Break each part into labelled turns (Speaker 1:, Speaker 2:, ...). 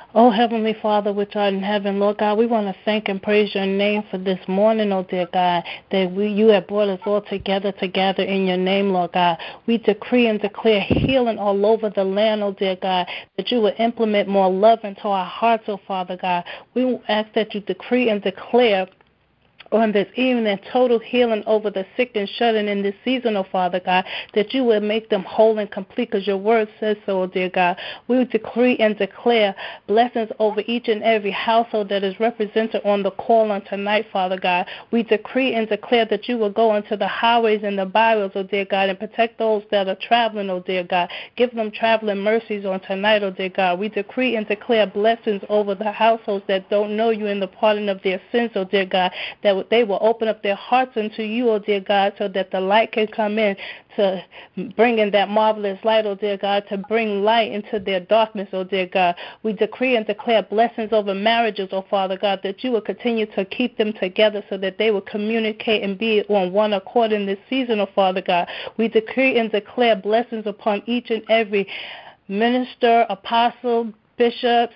Speaker 1: Oh, Heavenly Father, which art in heaven, Lord God, we want to thank and praise your name for this morning, oh dear God, that you have brought us all together in your name, Lord God. We decree and declare healing all over the land, oh dear God, that you will implement more love into our hearts, oh Father God. We ask that you decree and declare on this evening, total healing over the sick and shut-in this season, oh Father God, that you would make them whole and complete, because your word says so, oh dear God. We decree and declare blessings over each and every household that is represented on the call on tonight, Father God. We decree and declare that you will go into the highways and the byways, oh dear God, and protect those that are traveling, oh dear God. Give them traveling mercies on tonight, oh dear God. We decree and declare blessings over the households that don't know you in the pardon of their sins, oh dear God, that they will open up their hearts unto you, oh dear God, so that the light can come in to bring in that marvelous light, oh dear God, to bring light into their darkness, oh dear God. We decree and declare blessings over marriages, oh Father God, that you will continue to keep them together so that they will communicate and be on one accord in this season, oh Father God. We decree and declare blessings upon each and every minister, apostle, bishops,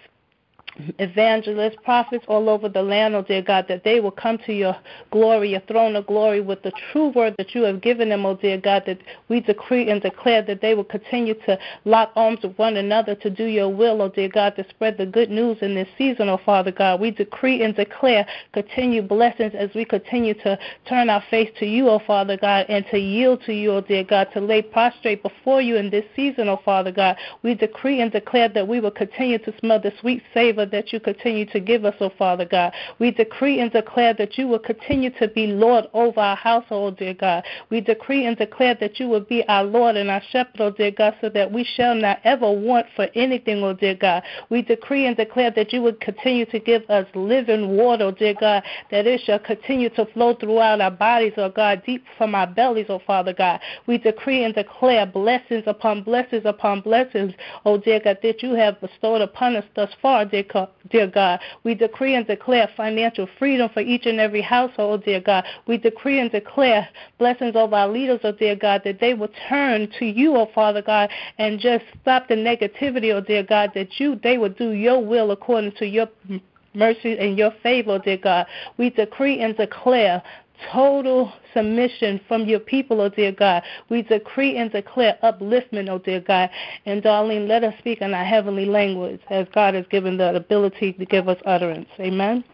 Speaker 1: evangelists, prophets all over the land, oh dear God, that they will come to your glory, your throne of glory, with the true word that you have given them, oh dear God, that we decree and declare that they will continue to lock arms with one another to do your will, oh dear God, to spread the good news in this season, oh Father God. We decree and declare continued blessings as we continue to turn our face to you, oh Father God, and to yield to you, oh dear God, to lay prostrate before you in this season, oh Father God. We decree and declare that we will continue to smell the sweet savor that you continue to give us, oh Father God. We decree and declare that you will continue to be Lord over our household, dear God. We decree and declare that you will be our Lord and our shepherd, oh dear God, so that we shall not ever want for anything, oh dear God. We decree and declare that you would continue to give us living water, oh dear God, that it shall continue to flow throughout our bodies, oh God, deep from our bellies, oh Father God. We decree and declare blessings upon blessings upon blessings, oh dear God, that you have bestowed upon us thus far, dear God. We decree and declare financial freedom for each and every household, oh dear God. We decree and declare blessings over our leaders, oh dear God, that they will turn to you, oh Father God, and just stop the negativity, oh dear God, that they will do your will according to your mercy and your favor, oh dear God. We decree and declare total submission from your people, oh dear God. We decree and declare upliftment, oh dear God. And darling, let us speak in our heavenly language as God has given the ability to give us utterance. Amen.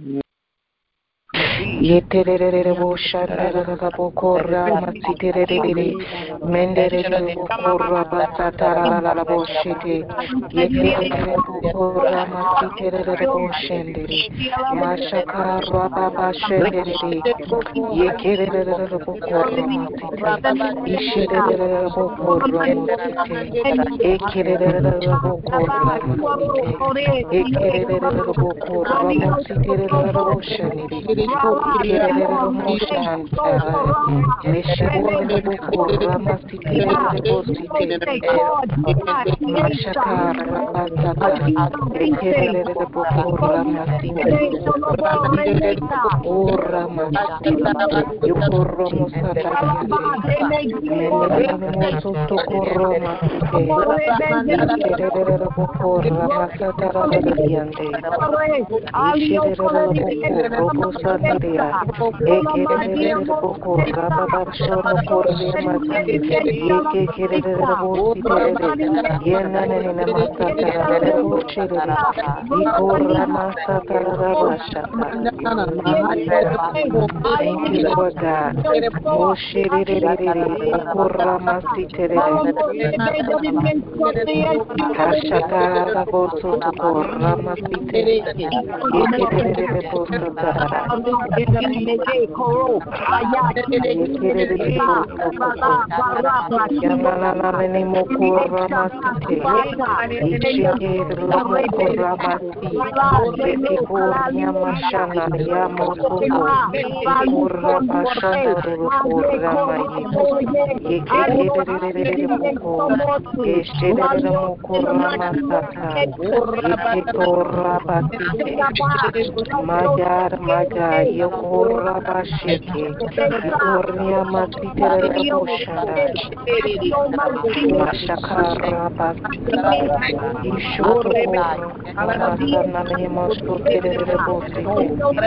Speaker 2: Yeterere boşarara bokorra masiterere menderere bokorra basatarara boşete yeterere bokorra masiterere boşendere maşakarra baba şendere yekerere bokorra masite işerere bokorra masite ekerere bokorra masite ekerere bokorra masiterere boşendere Ikerere moshanta, mesherere bokora masitirere bosite, mashakara basata, ekerere bokora masite, ora masite, yokoro mosata yande, menere mosoto koro masite, ikerere bokora masatara yande, isherere bokoro bosatiria, ekerere boko rababa shono korre masi yeke kerere bositerere yenene masatara bocherere ikora masatara bashata. Thank you, Lord God. Mosherere okora masiterere kashatara bosoto korra masite yekerere bosatara Yananane mokora masite, ishekere mokora masi, yekor yamashana yamosoko, ikora bashana rokora maye, yekere moko, eshere mokora masata, yekora basite, my God, Yokorabasheke, Ikoriamasitereboshanda, Mashakarabasite, Ishotokoro, Masananimosoterebosite,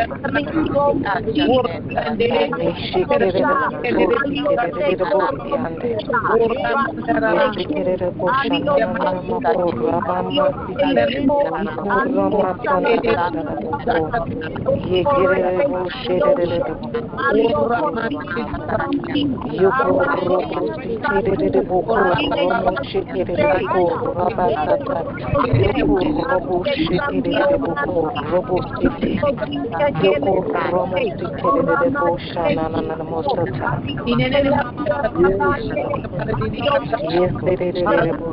Speaker 2: Nishikerebotikerebotiande, Yesekereboshanamakurabamasite, Ikoramasanadaraboko, Yekereboshederebo, Yokorobositerebo, Romoshekerebo, Rabasata, Yokoroboshekerebo, Robosite, Yokoromositerebo, Shananamosata, Yeserebo,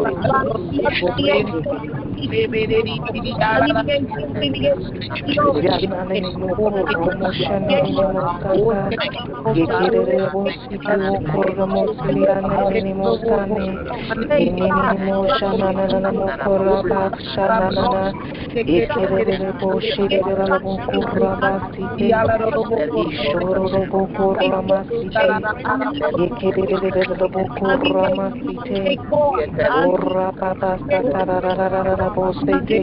Speaker 2: Yanani mokoro moshanini mosata yekerere bositi wokoro mosirianeni mosane yenini moshanana mokora bashanana yekerere boshirere mokora basite ishororo bokora masite yekerere bokora masite ora baba satarararara bosete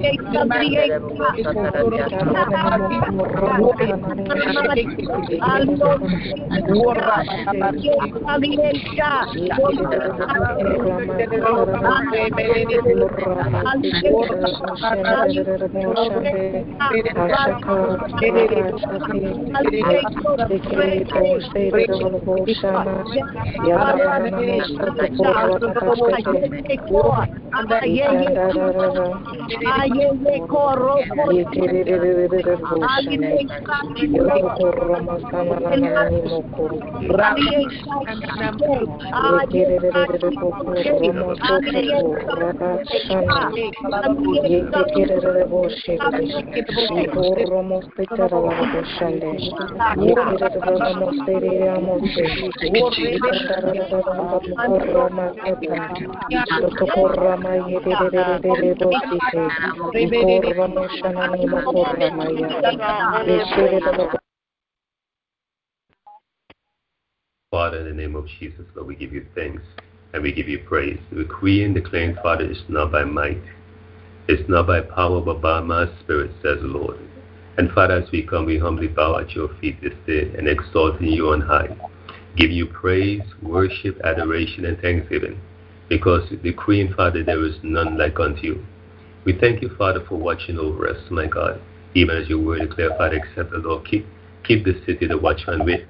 Speaker 3: Father, in the name of Jesus, Lord, we give you thanks and we give you praise. We decree and declare, Father, it's not by might, it's not by power, but by my spirit, says the Lord. And Father, as we come, we humbly bow at your feet this day and exalting you on high. Give you praise, worship, adoration, and thanksgiving, because decreeing, Father, there is none like unto you. We thank you, Father, for watching over us, my God. Even as your word declare, Father, except the Lord keep the city, the watchman with.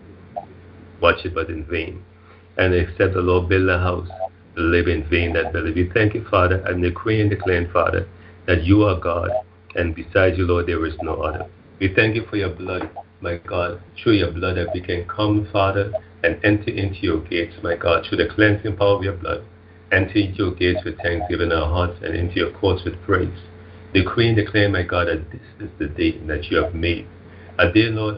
Speaker 3: Watch it but in vain. And except the Lord build a house, live in vain that build it. We thank you, Father, and decree and declare, Father, that you are God, and besides you, Lord, there is no other. We thank you for your blood, my God, through your blood that we can come, Father, and enter into your gates, my God, through the cleansing power of your blood. Enter into your gates with thanksgiving in our hearts and into your courts with praise. Decree and declare, my God, that this is the day that you have made. A day, Lord,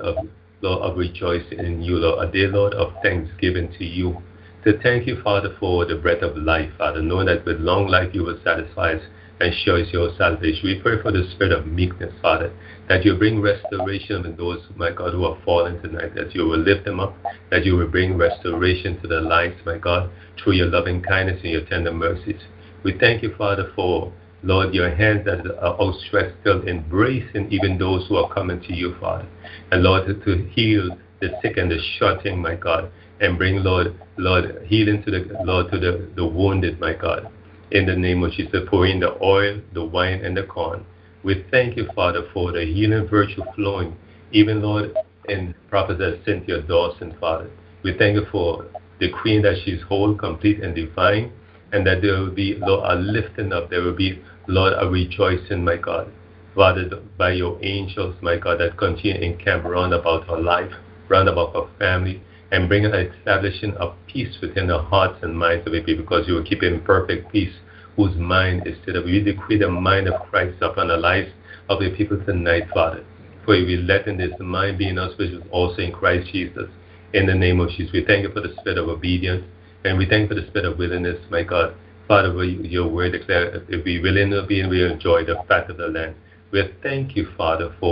Speaker 3: of rejoicing in you, Lord. A day, Lord, of thanksgiving to you. To thank you, Father, for the breath of life, Father, knowing that with long life you will satisfy us and show us your salvation. We pray for the spirit of meekness, Father, that you bring restoration in those, my God, who are fallen tonight, that you will lift them up, that you will bring restoration to their lives, my God, through your loving kindness and your tender mercies. We thank you, Father, for, Lord, your hands that are outstretched still embracing even those who are coming to you, Father. And Lord, to heal the sick and the shut-in, my God, and bring, Lord, healing to the wounded, my God. In the name of Jesus, pour in the oil, the wine, and the corn. We thank you, Father, for the healing virtue flowing, even, Lord, in Prophetess Cynthia Dawson, Father. We thank you for decreeing that she's whole, complete, and divine, and that there will be, Lord, a lifting up. There will be, Lord, a rejoicing, my God. Father, by your angels, my God, that continue to encamp round about her life, round about her family, and bring an establishing of peace within the hearts and minds of the people, because you will keep in perfect peace whose mind is set up. We decree the mind of Christ upon the lives of the people tonight, Father. For you will let in this mind be in us, which is also in Christ Jesus. In the name of Jesus, we thank you for the spirit of obedience, and we thank you for the spirit of willingness, my God. Father, your word declares, if we willing to be, we enjoy the fat of the land. We thank you, Father, for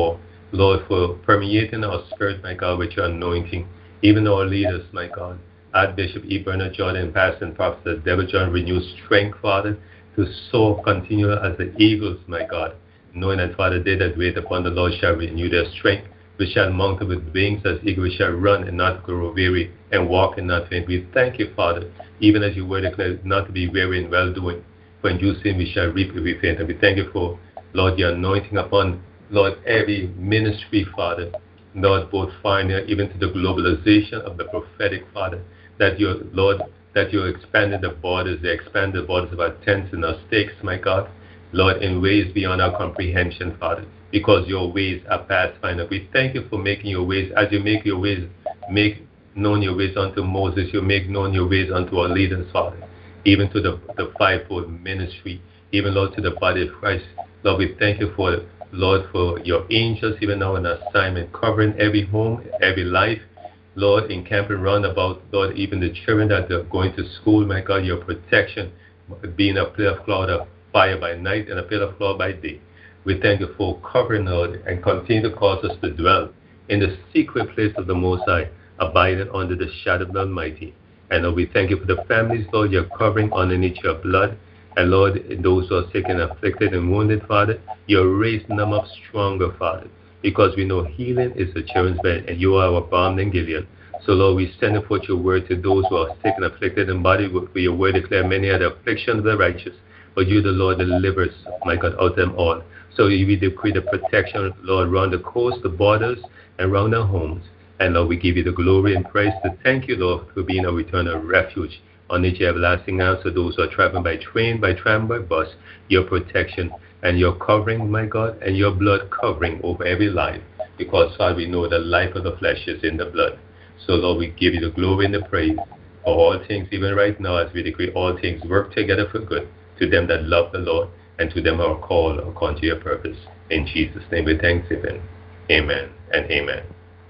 Speaker 3: Lord, for permeating our spirit, my God, with your anointing, even our leaders, my God. Archbishop E. Bernard Jordan, Pastor and Prophet Deborah John, renew strength, Father, to soar, continue as the eagles, my God, knowing that, Father, they that wait upon the Lord shall renew their strength. We shall mount up with wings as eagles. We shall run and not grow weary, and walk and not faint. We thank you, Father, even as your word declares, not to be weary in well-doing. For in due season we shall reap if we faint. And we thank you for, Lord, your anointing upon, Lord, every ministry, Father, Lord, both final, even to the globalization of the prophetic, Father, that your Lord, that you expanded the borders, they expanded the borders of our tents and our stakes, my God, Lord, in ways beyond our comprehension, Father, because your ways are past final. We thank you for making your ways, as you make your ways, make known your ways unto Moses, you make known your ways unto our leaders, Father, even to the fivefold ministry, even, Lord, to the body of Christ. Lord, we thank you for, Lord, for your angels, even now in assignment, covering every home, every life, Lord, encamping round about, Lord, even the children that are going to school, my God, your protection, being a pillar of cloud of fire by night and a pillar of cloud by day. We thank you for covering, Lord, and continue to cause us to dwell in the secret place of the Most High, abiding under the shadow of the Almighty. And Lord, we thank you for the families, Lord, you're covering underneath your blood. And Lord, those who are sick and afflicted and wounded, Father, you're raising them up stronger, Father, because we know healing is the children's bread, and you are our balm in Gilead. So, Lord, we send forth your word to those who are sick and afflicted in body. For your word declare many are the afflictions of the righteous, but you, the Lord, delivers, my God, out of them all. So we decree the protection, Lord, around the coast, the borders, and around our homes. And, Lord, we give you the glory and praise to thank you, Lord, for being our eternal refuge on each everlasting arms to those who are traveling by train, by tram, by bus, your protection and your covering, my God, and your blood covering over every life. Because, Father, we know the life of the flesh is in the blood. So, Lord, we give you the glory and the praise for all things, even right now, as we decree all things work together for good to them that love the Lord and to them who are called according to your purpose. In Jesus' name we thanksgiving. Amen and amen.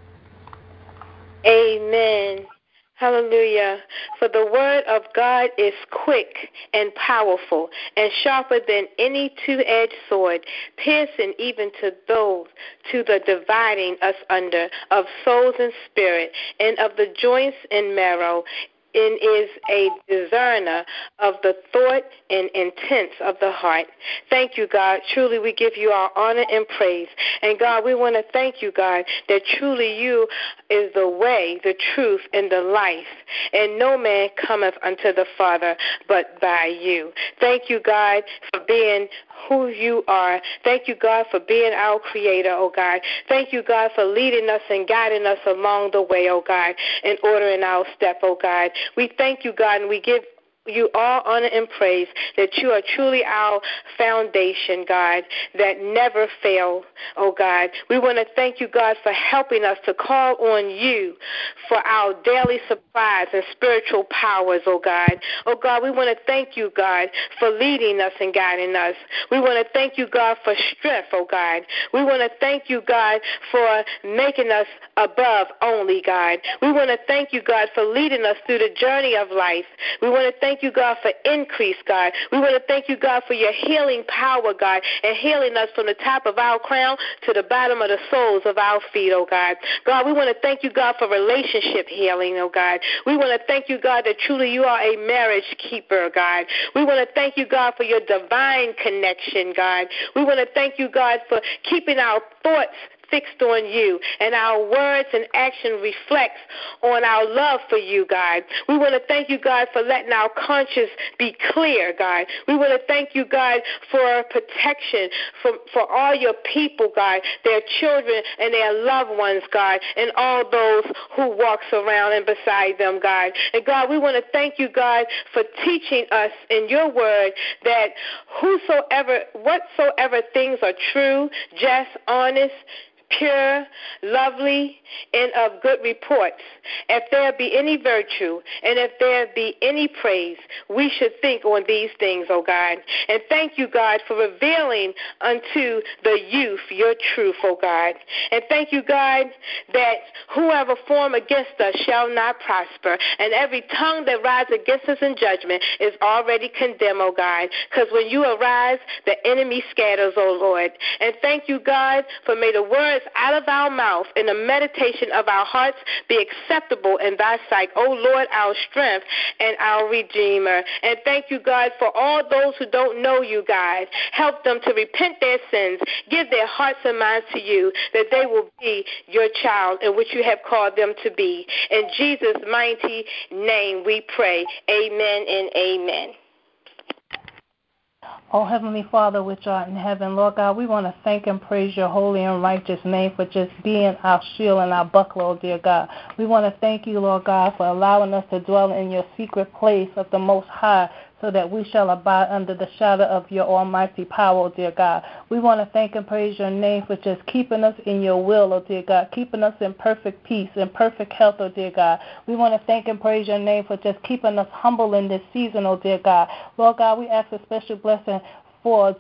Speaker 1: Amen. Hallelujah. For the word of God is quick and powerful and sharper than any two-edged sword, piercing even to the dividing us under of souls and spirit, and of the joints and marrow, and is a discerner of the thought and intents of the heart. Thank you, God. Truly, we give you our honor and praise. And, God, we want to thank you, God, that truly you is the way, the truth, and the life. And no man cometh unto the Father but by you. Thank you, God, for being who you are. Thank you, God, for being our creator, oh God. Thank you, God, for leading us and guiding us along the way, oh God, and ordering our step, oh God. We thank you, God, and we give you all honor and praise that you are truly our foundation, God, that never fail, oh God. We want to thank you, God, for helping us to call on you for our daily supplies and spiritual powers, oh God. Oh God, we want to thank you, God, for leading us and guiding us. We want to thank you, God, for strength, oh God. We want to thank you, God, for making us above only, God. We want to thank you, God, for leading us through the journey of life. We want to thank you, God, for increase, God. We want to thank you, God, for your healing power, God, and healing us from the top of our crown to the bottom of the soles of our feet, oh God. God, we want to thank you, God, for relationship healing, oh God. We want to thank you, God, that truly you are a marriage keeper, God. We want to thank you, God, for your divine connection, God. We want to thank you, God, for keeping our thoughts fixed on you, and our words and action reflects on our love for you, God. We want to thank you, God, for letting our conscience be clear, God. We want to thank you, God, for protection for all your people, God, their children and their loved ones, God, and all those who walks around and beside them, God. And God, we want to thank you, God, for teaching us in your word that whatsoever things are true, just, honest, pure, lovely, and of good reports. If there be any virtue, and if there be any praise, we should think on these things, O God. And thank you, God, for revealing unto the youth your truth, O God. And thank you, God, that whoever form against us shall not prosper, and every tongue that rises against us in judgment is already condemned, O God. Because when you arise, the enemy scatters, O Lord. And thank you, God, for may the word words out of our mouth and the meditation of our hearts be acceptable in thy sight, O Lord, our strength and our Redeemer. And thank you, God, for all those who don't know you, God. Help them to repent their sins, give their hearts and minds to you, that they will be your child in which you have called them to be. In Jesus' mighty name we pray. Amen and amen.
Speaker 2: Oh, Heavenly Father, which art in heaven, Lord God, we want to thank and praise your holy and righteous name for just being our shield and our buckler, oh dear God. We want to thank you, Lord God, for allowing us to dwell in your secret place of the Most High, so that we shall abide under the shadow of your almighty power, oh dear God. We want to thank and praise your name for just keeping us in your will, oh dear God, keeping us in perfect peace and perfect health, oh dear God. We want to thank and praise your name for just keeping us humble in this season, oh dear God. Lord God, we ask a special blessing for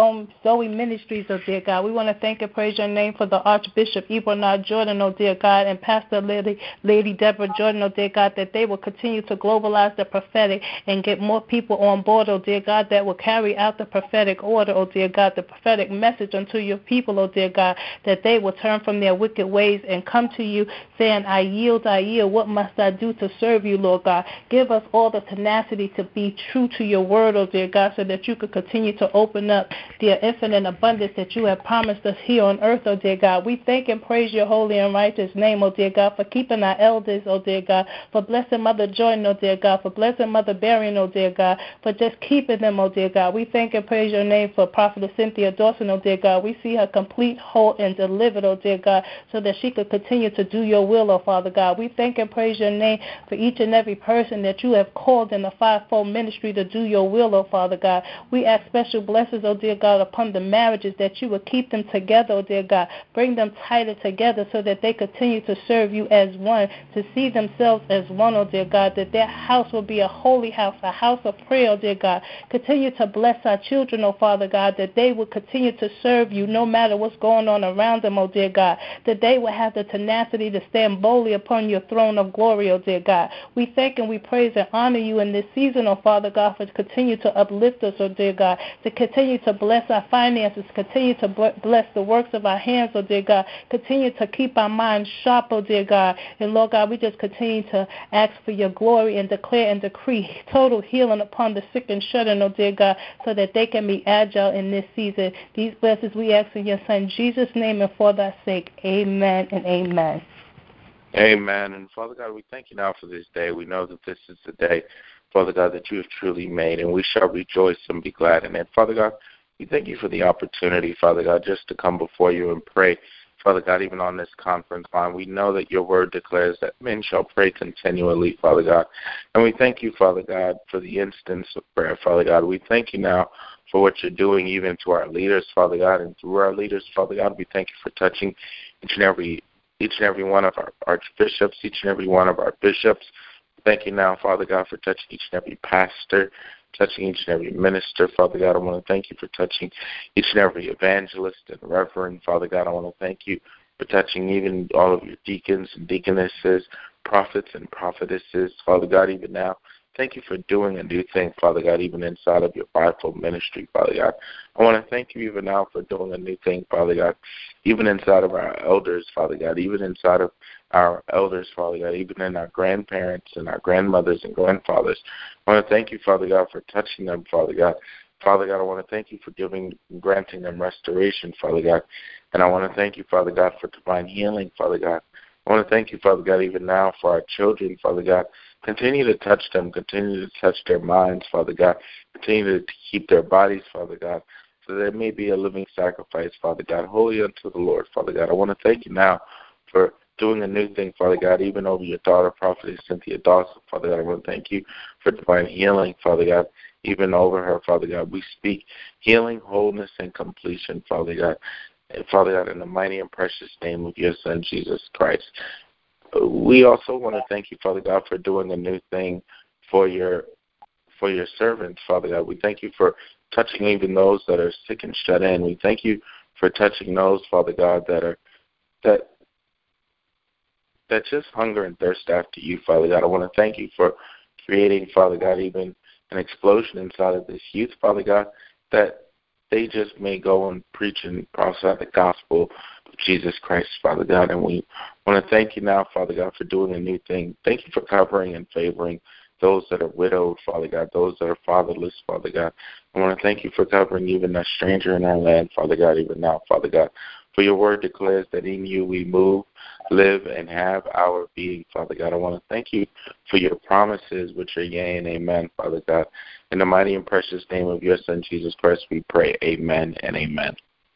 Speaker 2: Zoe Ministries, oh dear God. We want to thank and praise your name for the Archbishop Ebronard Jordan, oh dear God, and Pastor Lady Deborah Jordan, oh dear God, that they will continue to globalize the prophetic and get more people on board, oh dear God, that will carry out the prophetic order, oh dear God, the prophetic message unto your people, oh dear God, that they will turn from their wicked ways and come to you saying, I yield, what must I do to serve you, Lord God? Give us all the tenacity to be true to your word, oh dear God, so that you could continue to open up the infinite abundance that you have promised us here on earth, oh dear God. We thank and praise your holy and righteous name, oh dear God, for keeping our elders, oh dear God, for blessing Mother Jordan, oh dear God, for blessing Mother Berrien, oh dear God, for just keeping them, oh dear God. We thank and praise your name for Prophetess Cynthia Dawson, oh dear God. We see her complete, whole, and delivered, oh dear God, so that she could continue to do your will, oh Father God. We thank and praise your name for each and every person that you have called in the fivefold ministry to do your will, oh Father God. We ask special blessings, oh dear God, upon the marriages, that you would keep them together, oh dear God. Bring them tighter together so that they continue to serve you as one, to see themselves as one, oh dear God, that their house will be a holy house, a house of prayer, oh dear God. Continue to bless our children, oh Father God, that they will continue to serve you no matter what's going on around them, oh dear God, that they will have the tenacity to stand boldly upon your throne of glory, oh dear God. We thank and we praise and honor you in this season, oh Father God, for continue to uplift us, oh dear God, to continue to bless our finances, continue to bless the works of our hands, oh dear God, continue to keep our minds sharp, oh dear God. And Lord God, we just continue to ask for your glory and declare and decree total healing upon the sick and shut-in, oh dear God, so that they can be agile in this season. These blessings we ask in your Son Jesus' name and for thy sake. Amen and amen.
Speaker 4: Amen. And Father God, we thank you now for this day. We know that this is the day, Father God, that you have truly made, and we shall rejoice and be glad in it. Father God, we thank you for the opportunity, Father God, just to come before you and pray, Father God, even on this conference line. We know that your word declares that men shall pray continually, Father God. And we thank you, Father God, for the instance of prayer, Father God. We thank you now for what you're doing even to our leaders, Father God, and through our leaders, Father God. We thank you for touching each and every one of our archbishops, each and every one of our bishops. Thank you now, Father God, for touching each and every pastor, touching each and every minister, Father God. I want to thank you for touching each and every evangelist and reverend, Father God. I want to thank you for touching even all of your deacons and deaconesses, prophets and prophetesses, Father God, even now. Thank you for doing a new thing, Father God, even inside of your fivefold ministry, Father God. I want to thank you even now for doing a new thing, Father God, even inside of our elders, Father God, even inside of our elders, Father God, even in our grandparents and our grandmothers and grandfathers. I want to thank you, Father God, for touching them, Father God. Father God, I want to thank you for granting them restoration, Father God. And I want to thank you, Father God, for divine healing, Father God. I want to thank you, Father God, even now for our children, Father God. Continue to touch them. Continue to touch their minds, Father God. Continue to keep their bodies, Father God, so that they may be a living sacrifice, Father God, holy unto the Lord, Father God. I want to thank you now for doing a new thing, Father God, even over your daughter, Prophetess Cynthia Dawson, Father God. I want to thank you for divine healing, Father God, even over her, Father God. We speak healing, wholeness, and completion, Father God. And Father God, in the mighty and precious name of your Son, Jesus Christ. We also want to thank you, Father God, for doing a new thing for your servants, Father God. We thank you for touching even those that are sick and shut in. We thank you for touching those, Father God, that just hunger and thirst after you, Father God. I want to thank you for creating, Father God, even an explosion inside of this youth, Father God, that they just may go and preach and prophesy the gospel of Jesus Christ, Father God. And we want to thank you now, Father God, for doing a new thing. Thank you for covering and favoring those that are widowed, Father God, those that are fatherless, Father God. I want to thank you for covering even a stranger in our land, Father God, even now, Father God. For your word declares that in you we move, live, and have our being, Father God. I want to thank you for your promises, which are yea and amen, Father God. In the mighty and precious name of your Son, Jesus Christ, we pray, amen and amen.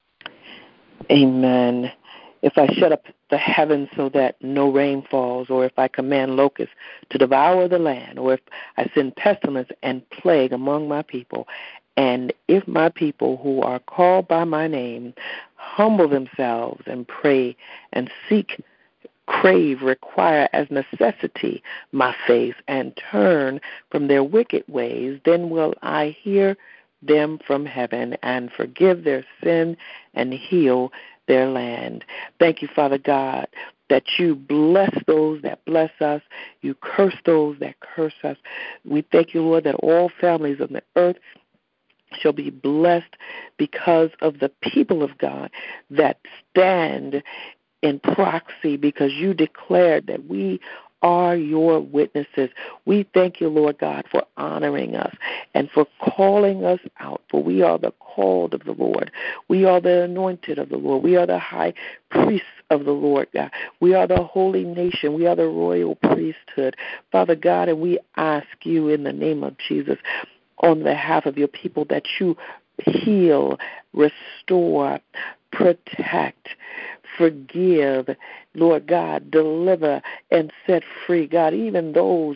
Speaker 5: Amen. If I shut up the heavens so that no rain falls, or if I command locusts to devour the land, or if I send pestilence and plague among my people, and if my people who are called by my name humble themselves and pray and seek, crave, require as necessity my face, and turn from their wicked ways, then will I hear them from heaven and forgive their sin and heal their land. Thank you, Father God, that you bless those that bless us. You curse those that curse us. We thank you, Lord, that all families on the earth shall be blessed because of the people of God that stand in proxy, because you declared that we are your witnesses. We thank you, Lord God, for honoring us and for calling us out, for we are the called of the Lord. We are the anointed of the Lord. We are the high priests of the Lord God. We are the holy nation. We are the royal priesthood, Father God, and we ask you in the name of Jesus, on behalf of your people, that you heal, restore, protect, forgive, Lord God, deliver and set free, God, even those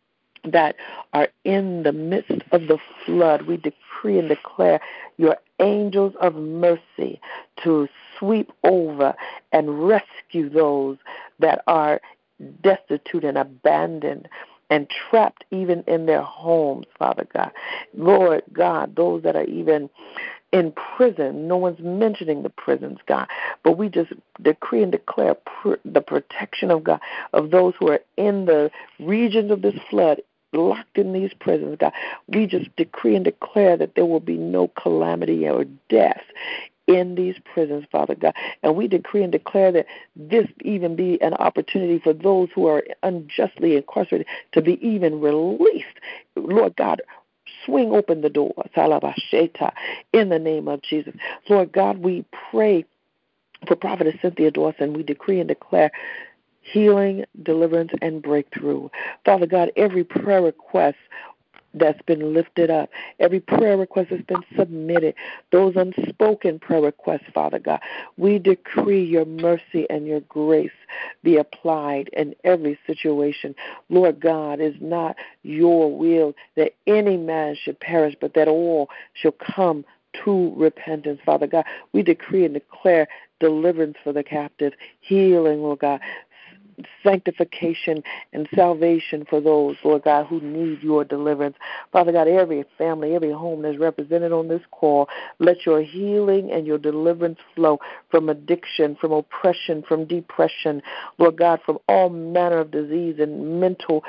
Speaker 5: that are in the midst of the flood. We decree and declare your angels of mercy to sweep over and rescue those that are destitute and abandoned and trapped even in their homes, Father God. Lord God, those that are even in prison, no one's mentioning the prisons, God, but we just decree and declare the protection of God, of those who are in the regions of this flood, locked in these prisons, God. We just decree and declare that there will be no calamity or death in these prisons, Father God. And we decree and declare that this even be an opportunity for those who are unjustly incarcerated to be even released. Lord God, swing open the door, Salabasheta, in the name of Jesus. Lord God, we pray for Prophetess Cynthia Dawson. We decree and declare healing, deliverance, and breakthrough. Father God, every prayer request that's been lifted up, every prayer request that's been submitted, those unspoken prayer requests, Father God, we decree your mercy and your grace be applied in every situation. Lord God, it's not your will that any man should perish, but that all shall come to repentance, Father God. We decree and declare deliverance for the captive, healing, Lord God, sanctification and salvation for those, Lord God, who need your deliverance. Father God, every family, every home that's represented on this call, let your healing and your deliverance flow from addiction, from oppression, from depression, Lord God, from all manner of disease and mental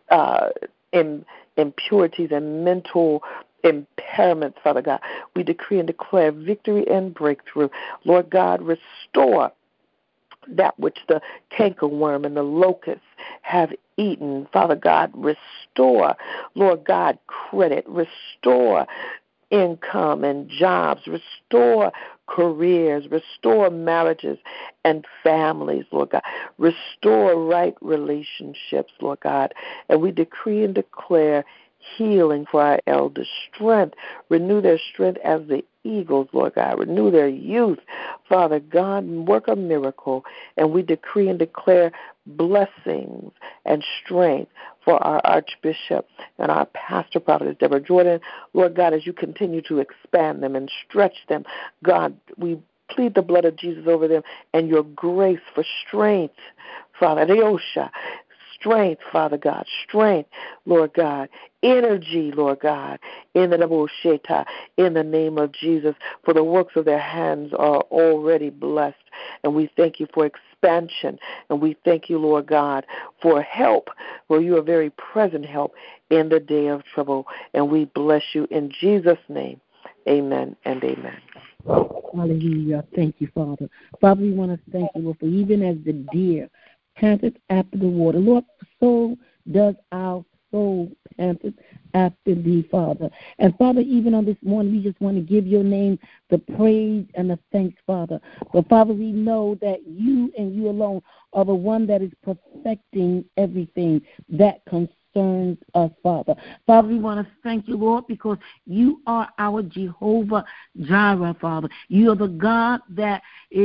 Speaker 5: impurities and mental impairments, Father God. We decree and declare victory and breakthrough. Lord God, restore that which the cankerworm and the locusts have eaten. Father God, restore, Lord God, credit, restore income and jobs, restore careers, restore marriages and families, Lord God, restore right relationships, Lord God, and we decree and declare healing for our elders, strength, renew their strength as the eagles, Lord God, renew their youth, Father God, work a miracle, and we decree and declare blessings and strength for our Archbishop and our Pastor, Prophetess Deborah Jordan, Lord God, as you continue to expand them and stretch them, God, we plead the blood of Jesus over them and your grace for strength, Father, Reosha, strength, Father God, strength, Lord God, energy, Lord God, in the name of Jesus, for the works of their hands are already blessed, and we thank you for expansion, and we thank you, Lord God, for help, for you are very present help in the day of trouble, and we bless you in Jesus' name. Amen and amen.
Speaker 6: Hallelujah. Thank you, Father. Father, we want to thank you, Lord, for even as the deer panteth after the water, Lord, so does our soul panteth after thee, Father. And Father, even on this morning, we just want to give your name the praise and the thanks, Father. But Father, we know that you and you alone are the one that is perfecting everything that concerns us, Father. Father, we want to thank you, Lord, because you are our Jehovah Jireh, Father. You are the God that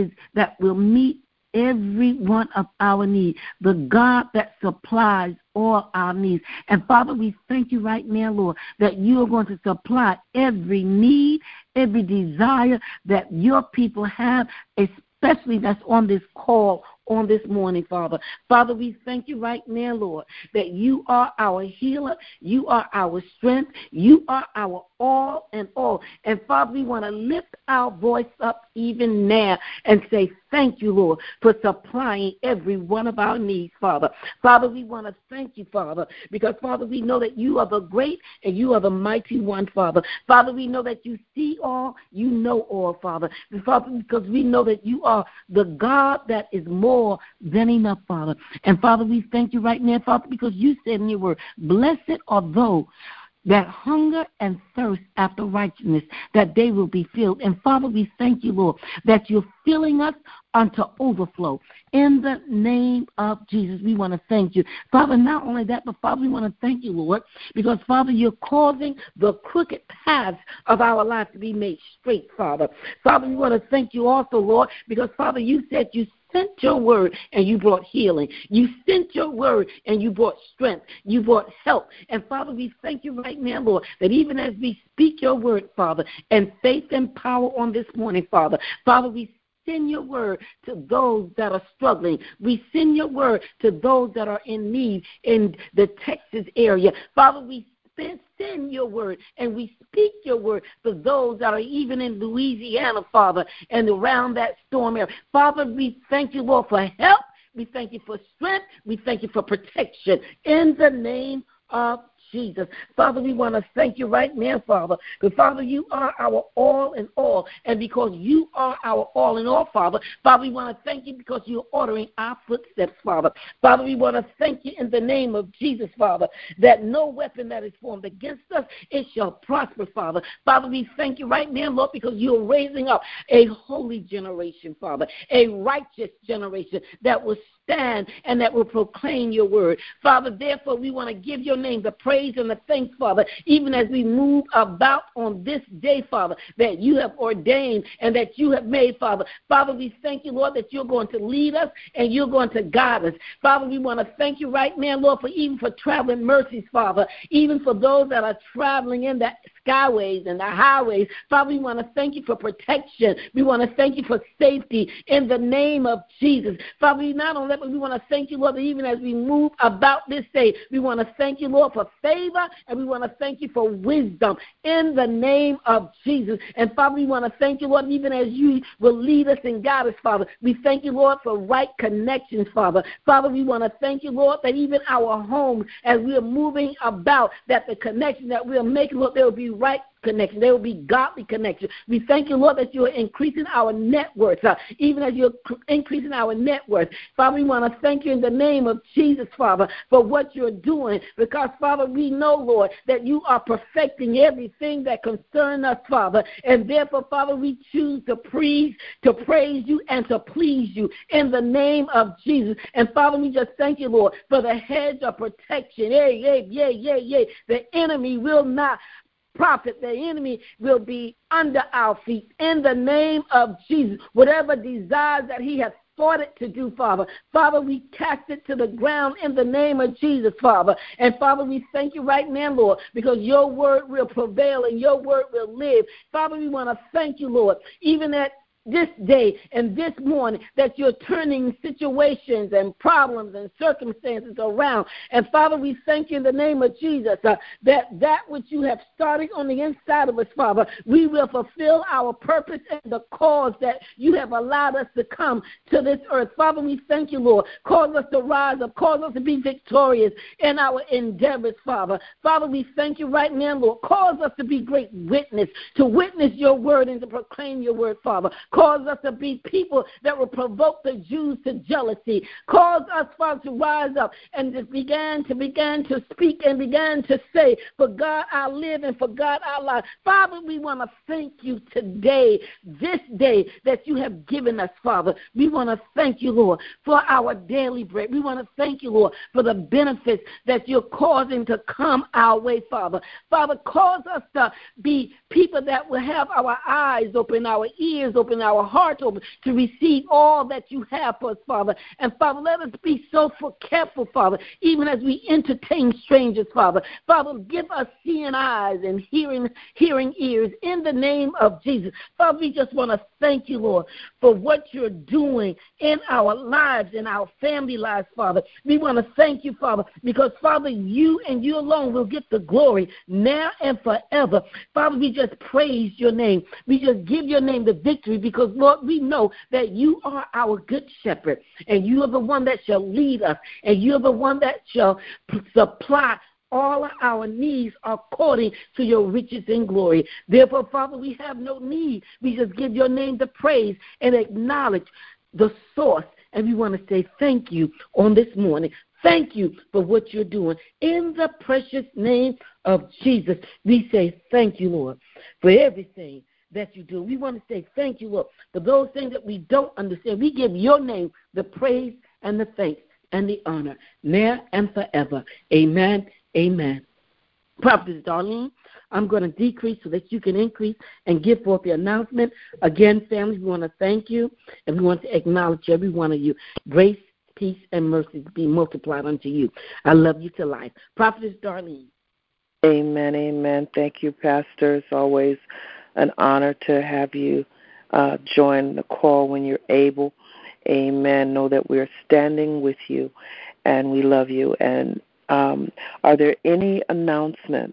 Speaker 6: will meet every one of our needs, the God that supplies all our needs. And Father, we thank you right now, Lord, that you are going to supply every need, every desire that your people have, especially that's on this call on this morning, Father. Father, we thank you right now, Lord, that you are our healer, you are our strength, you are our all and all. And Father, we want to lift our voice up even now and say thank you, Lord, for supplying every one of our needs, Father. Father, we want to thank you, Father, because, Father, we know that you are the great and you are the mighty one, Father. Father, we know that you see all, you know all, Father. And Father, because we know that you are the God that is more than enough, Father. And Father, we thank you right now, Father, because you said in your word, blessed are those that hunger and thirst after righteousness, that they will be filled. And Father, we thank you, Lord, that you're filling us unto overflow. In the name of Jesus, we want to thank you. Father, not only that, but Father, we want to thank you, Lord, because, Father, you're causing the crooked paths of our life to be made straight, Father. Father, we want to thank you also, Lord, because, Father, you said you sent your word and you brought healing. You sent your word and you brought strength. You brought help. And Father, we thank you right now, Lord, that even as we speak your word, Father, and faith and power on this morning, Father, we send your word to those that are struggling. We send your word to those that are in need in the Texas area. Father, we send your word and we speak your word for those that are even in Louisiana, Father, and around that storm area. Father, we thank you, Lord, for help. We thank you for strength. We thank you for protection in the name of Jesus. Father, we want to thank you right now, Father, because, Father, you are our all in all. And because you are our all in all, Father, we want to thank you because you're ordering our footsteps, Father. Father, we want to thank you in the name of Jesus, Father, that no weapon that is formed against us, it shall prosper, Father. Father, we thank you right now, Lord, because you're raising up a holy generation, Father, a righteous generation that will stand and that will proclaim your word. Father, therefore, we want to give your name the praise and the thanks, Father, even as we move about on this day, Father, that you have ordained and that you have made, Father. Father, we thank you, Lord, that you're going to lead us and you're going to guide us. Father, we want to thank you right now, Lord, for traveling mercies, Father, even for those that are traveling in the skyways and the highways. Father, we want to thank you for protection. We want to thank you for safety in the name of Jesus. Father, we not only that, but we want to thank you, Lord, that even as we move about this day, we want to thank you, Lord, for favor, and we want to thank you for wisdom in the name of Jesus. And Father, we want to thank you, Lord, even as you will lead us and guide us, Father. We thank you, Lord, for right connections, Father. Father, we want to thank you, Lord, that even our homes, as we are moving about, that the connection that we are making, Lord, there will be right connection. There will be godly connection. We thank you, Lord, that you are increasing our net worth, even as you're increasing our net worth. Father, we want to thank you in the name of Jesus, Father, for what you're doing, because, Father, we know, Lord, that you are perfecting everything that concerns us, Father, and therefore, Father, we choose to praise you and to please you in the name of Jesus. And Father, we just thank you, Lord, for the hedge of protection. The enemy will not profit. The enemy will be under our feet in the name of Jesus. Whatever desires that he has thought to do, Father, we cast it to the ground in the name of Jesus, Father. And Father, we thank you right now, Lord, because your word will prevail and your word will live. Father, we want to thank you, Lord, even that this day and this morning that you're turning situations and problems and circumstances around. And Father, we thank you in the name of Jesus that which you have started on the inside of us, Father, we will fulfill our purpose and the cause that you have allowed us to come to this earth. Father, we thank you, Lord. Cause us to rise up. Cause us to be victorious in our endeavors, Father. Father, we thank you right now, Lord. Cause us to be great witness, to witness your word and to proclaim your word, Father. Cause us to be people that will provoke the Jews to jealousy. Cause us, Father, to rise up and to began to speak and began to say, for God I live and for God I lie. Father, we want to thank you today, this day that you have given us, Father. We want to thank you, Lord, for our daily bread. We want to thank you, Lord, for the benefits that you're causing to come our way, Father. Father, cause us to be people that will have our eyes open, our ears open, our hearts open to receive all that you have for us, Father. And Father, let us be so careful, Father, even as we entertain strangers, Father. Father, give us seeing eyes and hearing ears in the name of Jesus. Father, we just want to thank you, Lord, for what you're doing in our lives, in our family lives, Father. We want to thank you, Father, because, Father, you and you alone will get the glory now and forever. Father, we just praise your name. We just give your name the victory because, Lord, we know that you are our good shepherd, and you are the one that shall lead us, and you are the one that shall supply all of our needs according to your riches and glory. Therefore, Father, we have no need. We just give your name the praise and acknowledge the source. And we want to say thank you on this morning. Thank you for what you're doing. In the precious name of Jesus, we say thank you, Lord, for everything that you do. We want to say thank you, Lord, for those things that we don't understand. We give your name the praise and the thanks and the honor now and forever. Amen. Amen. Prophetess Darlene, I'm going to decrease so that you can increase and give forth the announcement. Again, family, we want to thank you, and we want to acknowledge every one of you. Grace, peace, and mercy be multiplied unto you. I love you to life. Prophetess Darlene.
Speaker 5: Amen, amen. Thank you, Pastor. It's always an honor to have you join the call when you're able. Amen. Know that we're standing with you, and we love you. And are there any announcements?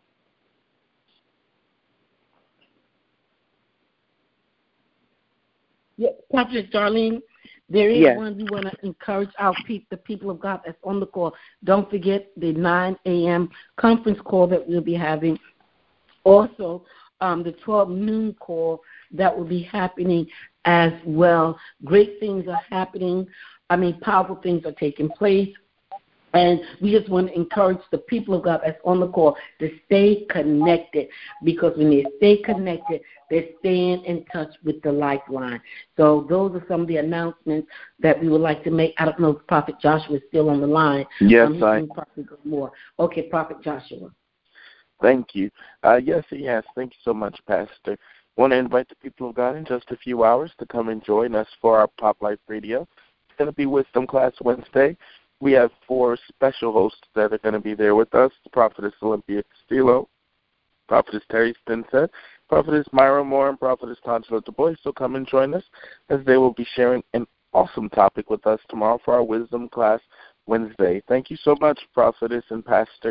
Speaker 6: Yes, Prophetess Darlene, there is one we want to encourage the people of God that's on the call. Don't forget the 9 a.m. conference call that we'll be having. Also, the 12 noon call that will be happening as well. Great things are happening. Powerful things are taking place. And we just want to encourage the people of God that's on the call to stay connected, because when they stay connected, they're staying in touch with the lifeline. So those are some of the announcements that we would like to make. I don't know if Prophet Joshua is still on the line.
Speaker 4: Yes,
Speaker 6: he can probably go more. Okay, Prophet Joshua.
Speaker 4: Thank you. Yes. Thank you so much, Pastor. I want to invite the people of God in just a few hours to come and join us for our Pop Life Radio. It's going to be Wisdom Class Wednesday. We have 4 special hosts that are going to be there with us: Prophetess Olympia Castillo, Prophetess Terry Stinsett, Prophetess Myra Moore, and Prophetess Tangela Du Bois. So come and join us, as they will be sharing an awesome topic with us tomorrow for our Wisdom Class Wednesday. Thank you so much, Prophetess and Pastor.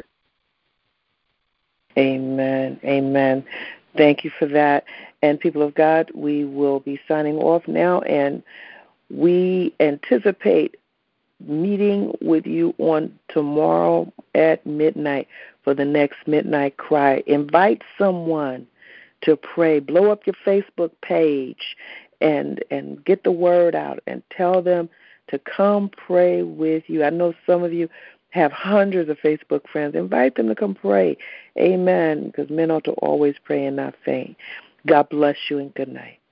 Speaker 5: Amen. Amen. Thank you for that. And people of God, we will be signing off now, and we anticipate meeting with you on tomorrow at midnight for the next Midnight Cry. Invite someone to pray. Blow up your Facebook page and get the word out and tell them to come pray with you. I know some of you have hundreds of Facebook friends. Invite them to come pray. Amen. Because men ought to always pray and not faint. God bless you and good night.